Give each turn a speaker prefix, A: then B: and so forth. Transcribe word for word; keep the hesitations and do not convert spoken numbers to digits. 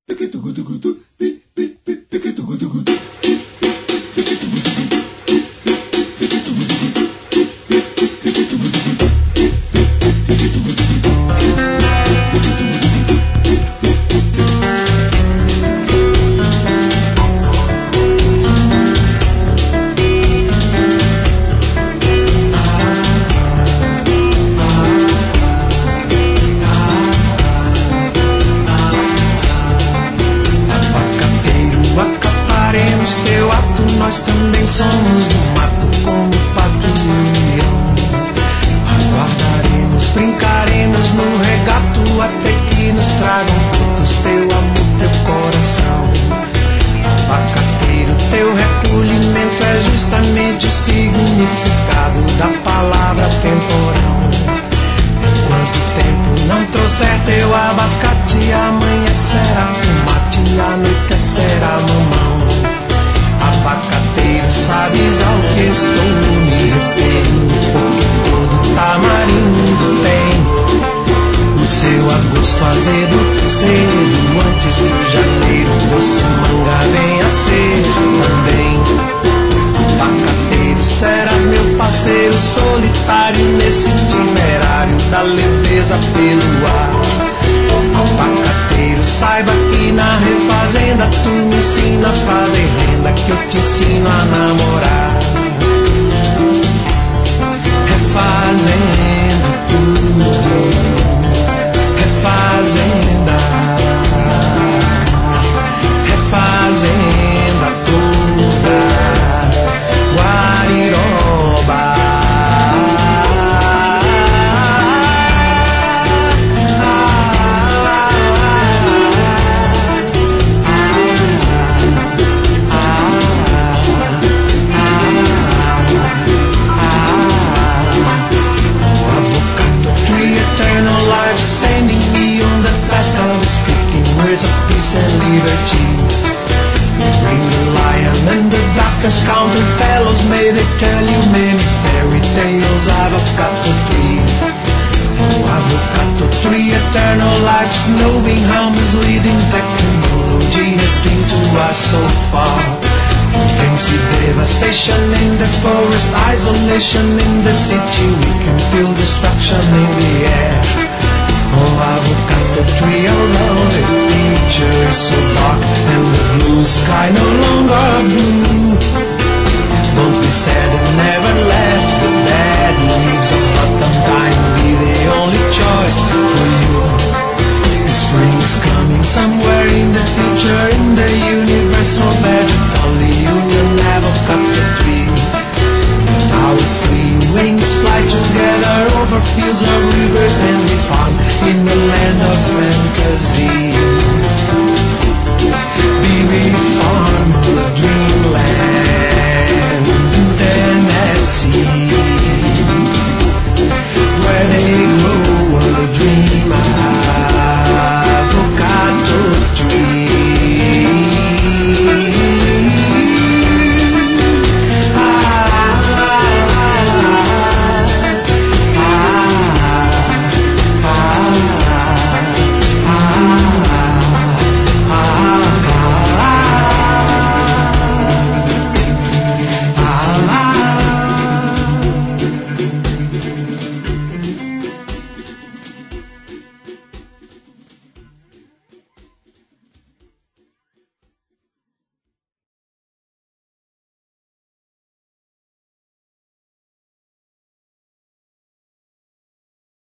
A: Isolation in the city, we can feel destruction in the air. Oh, avocado tree, although the picture is so dark and the blue sky no longer blue. Don't be sad and never let the bad leaves of autumn time be the only choice for you. Spring is coming somewhere in the future, in the universal vegetal union avocado tree. Our free wings fly together over fields of rivers and